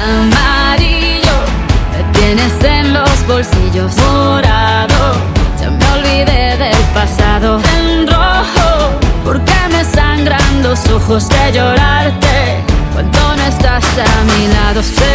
amarillo, me tienes en los bolsillos. Morado, ya me olvidé del pasado. En rojo, porque me sangran los ojos de llorarte cuando no estás a mi lado.